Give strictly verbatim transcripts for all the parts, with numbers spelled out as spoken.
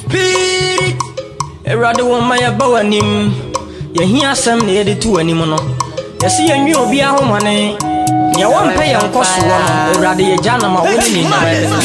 Spirit, a rather one my aboanim. You hear some near the two anymore. You see a new be a woman. You won't pay on cost one, rather a janama winning in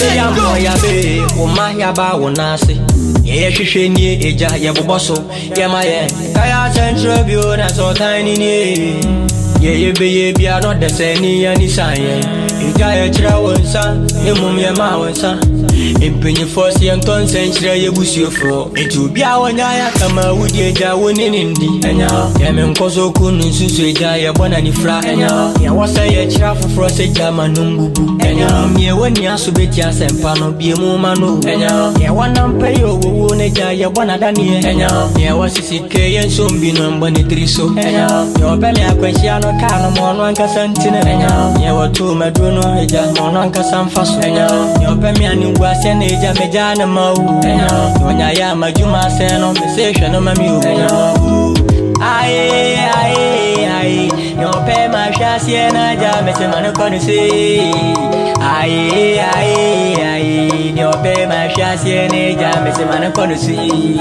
the way. Oh, my yaba will not say. Yes, she should need a jar, yabosso. Yeah, my end. Kaya central view, that's all tiny. Yeah, you be not the same, any sign. You got a travel, son, you mum your mouth, son. In penny for young tons and tray you wish you for. It will be our Naya come out with your jar winning in the enya. Yaman Koso couldn't suit a one and fly enya. Ya was a travel for a German numbu enya. Me when you are so bit yas and pano be a woman enya. Ya one and pay your wound a jar, ya one at any enya. Ya was a sick and soon be no money three so enya. Your belly a question or can on one casantina enya. Ya were two madruno a jar, on casam fast enya. Your pemian was an age of Majana Mo enya. When I am a Juma send on the station of my mule enya. Aye, aye, aye. Your pay my chassis and I jam as a man upon say. Aye, aye, aye. Your pay my chassis and I jam as a man upon say.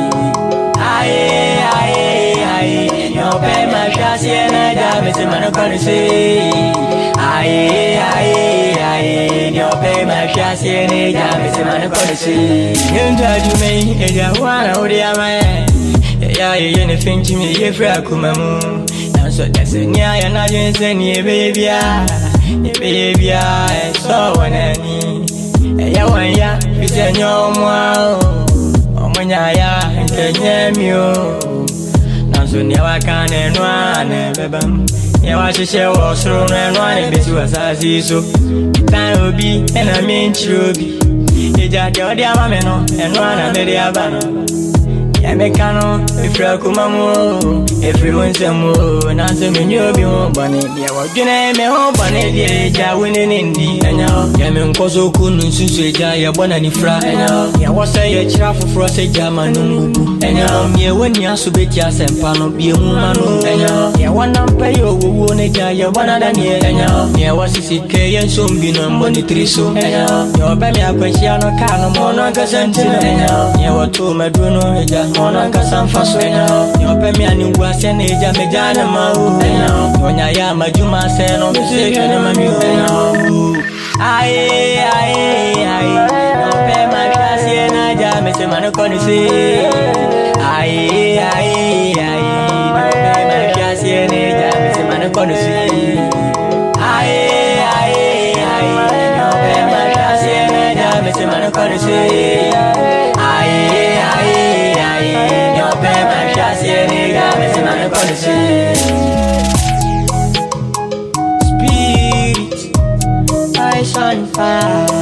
Aye, aye, aye. Your pay my chassis and I jam as a man upon say. Aye, aye, aye. Your pay my chassis and I jam as a man upon say. You judge me, and you want to be a man. Yeah, you're anything to me, if you're a kumamu. And so that's a near and I didn't say, yeah, baby, yeah, baby, yeah, so when I need. Yeah, when ya, you say, no more. Oh, when ya, and can you. Now, so near I can't and run, baby. Yeah, what you say was thrown and running, but you was as so. Time will be, and I mean, to be. You just your dear mamma and run under the Havana. Mekano, if you're Kumamo, if you want some more, and answer me, you'll be home, Bonnet. Yeah, what you name me home, Bonnet, yeah, winning in the enya. Yaman Koso couldn't suit ya, one and fra enya. Ya was a travel for a German enya. Yeah, when you are so bit yas and pano be a woman enya. Yeah, one and pay your wound a ya, one and enya. Yeah, was a sick and soon be no money three so enya. Your baby, a question, can no more, Casantina enya. Yeah, what to my bruno, Mona Casam Faswena, your Pemian was an age of Majana Mau, when I am a Juma Sen on the station of Mamu. Aye, aye, aye, no Pema Cassia, Naja, Mister Manaconisi. Aye, aye, aye, no Pema Cassia, Naja, Mister Manaconisi. Aye, aye, aye, no Pema Cassia, Naja, Mister Manaconisi. Aye, aye, aye, your pay chassis and a man policy. Spirit, eyes on fire.